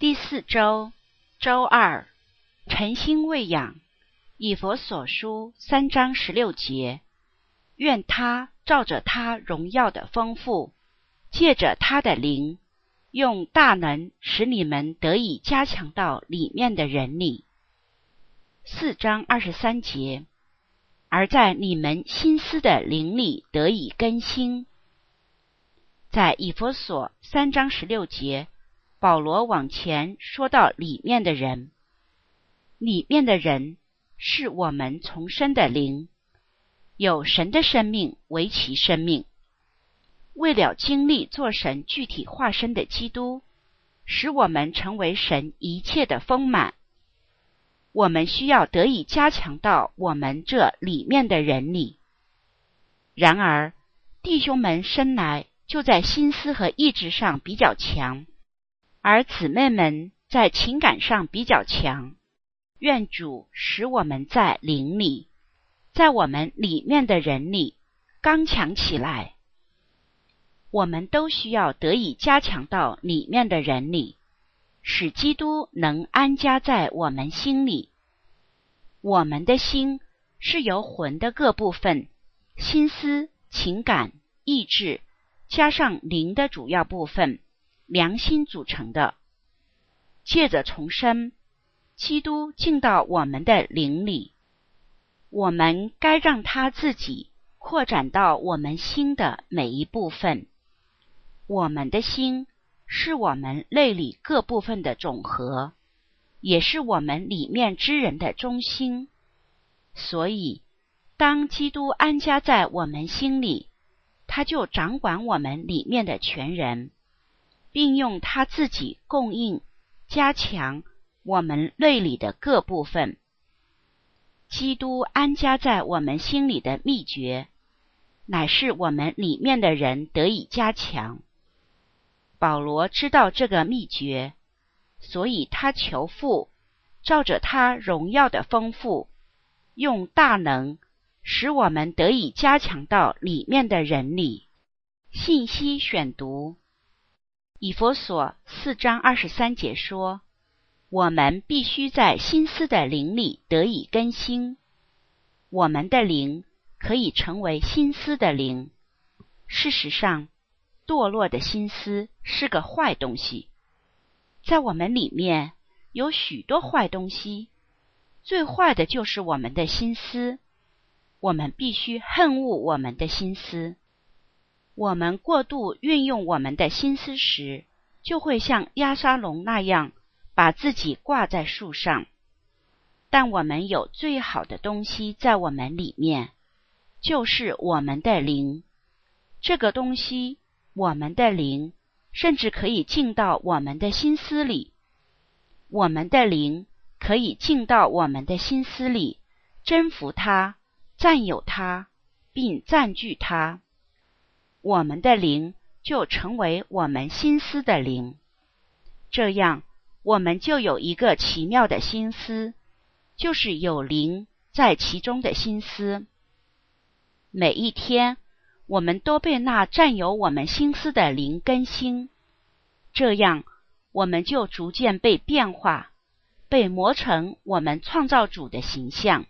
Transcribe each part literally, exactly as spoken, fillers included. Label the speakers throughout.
Speaker 1: 第四周，周二，诚心喂养，以弗所书三章十六节，愿他照着他荣耀的丰富，借着他的灵，用大能使你们得以加强到里面的人里。四章二十三节，而在你们心思的灵里得以更新。在以弗所三章十六节，保罗往前说到里面的人，里面的人是我们重生的灵，有神的生命为其生命。为了经历做神具体化身的基督，使我们成为神一切的丰满，我们需要得以加强到我们这里面的人里。然而，弟兄们生来就在心思和意志上比较强，而姊妹们在情感上比较强。愿主使我们在灵里，在我们里面的人里刚强起来。我们都需要得以加强到里面的人里，使基督能安家在我们心里。我们的心是由魂的各部分，心思、情感、意志，加上灵的主要部分，良心组成的。借着重生，基督进到我们的灵里，我们该让他自己扩展到我们心的每一部分。我们的心是我们内里各部分的总和，也是我们里面之人的中心。所以，当基督安家在我们心里，他就掌管我们里面的全人，并用他自己供应、加强我们内里的各部分。基督安家在我们心里的秘诀，乃是我们里面的人得以加强。保罗知道这个秘诀，所以他求父照着他荣耀的丰富，用大能使我们得以加强到里面的人里。信息选读，以弗所四章二十三节说，我们必须在心思的灵里得以更新。我们的灵可以成为心思的灵。事实上，堕落的心思是个坏东西。在我们里面有许多坏东西，最坏的就是我们的心思。我们必须恨恶我们的心思。我们过度运用我们的心思时，就会像押沙龙那样把自己挂在树上。但我们有最好的东西在我们里面，就是我们的灵。这个东西，我们的灵，甚至可以进到我们的心思里。我们的灵可以进到我们的心思里，征服它，占有它，并占据它。我们的灵就成为我们心思的灵。这样，我们就有一个奇妙的心思，就是有灵在其中的心思。每一天，我们都被那占有我们心思的灵更新，这样我们就逐渐被变化，被磨成我们创造主的形象。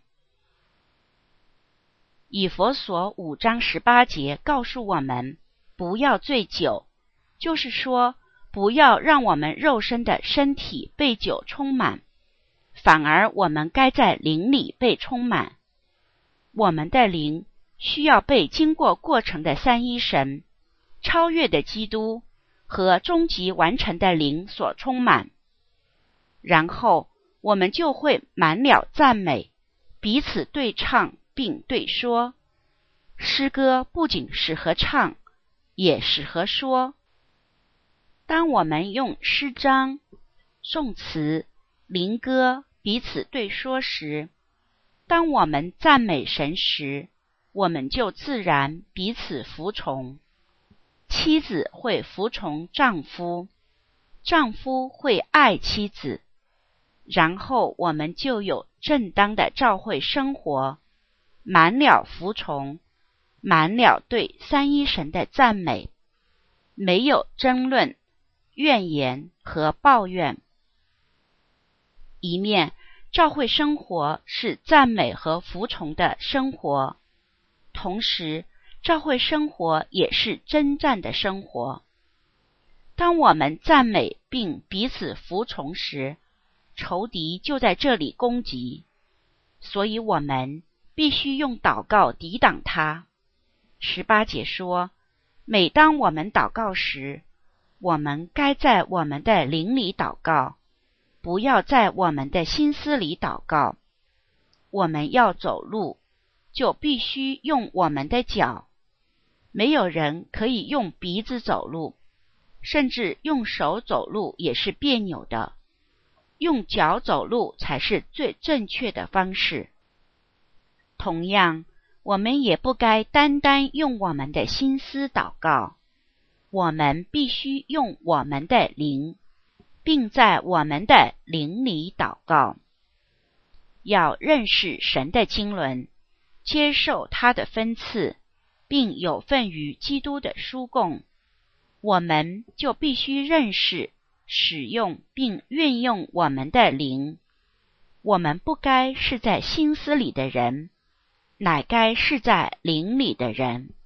Speaker 1: 以弗所五章十八节告诉我们，不要醉酒，就是说，不要让我们肉身的身体被酒充满，反而我们该在灵里被充满。我们的灵需要被经过过程的三一神、超越的基督和终极完成的灵所充满。然后我们就会满了赞美，彼此对唱并对说。诗歌不仅适合唱，也适合说。当我们用诗章、颂词、灵歌彼此对说时，当我们赞美神时，我们就自然彼此服从。妻子会服从丈夫，丈夫会爱妻子，然后我们就有正当的教会生活，满了服从，满了对三一神的赞美，没有争论、怨言和抱怨， 一面，教会生活是赞美和服从的生活，同时，教会生活也是征战的生活。当我们赞美并彼此服从时，仇敌就在这里攻击，所以我们必须用祷告抵挡他。十八节说，每当我们祷告时，我们该在我们的灵里祷告，不要在我们的心思里祷告。我们要走路，就必须用我们的脚。没有人可以用鼻子走路，甚至用手走路也是别扭的。用脚走路才是最正确的方式。同样，我们也不该单单用我们的心思祷告，我们必须用我们的灵，并在我们的灵里祷告。要认识神的经纶，接受他的分赐，并有份于基督的书供，我们就必须认识、使用并运用我们的灵。我们不该是在心思里的人，乃该是在灵里的人。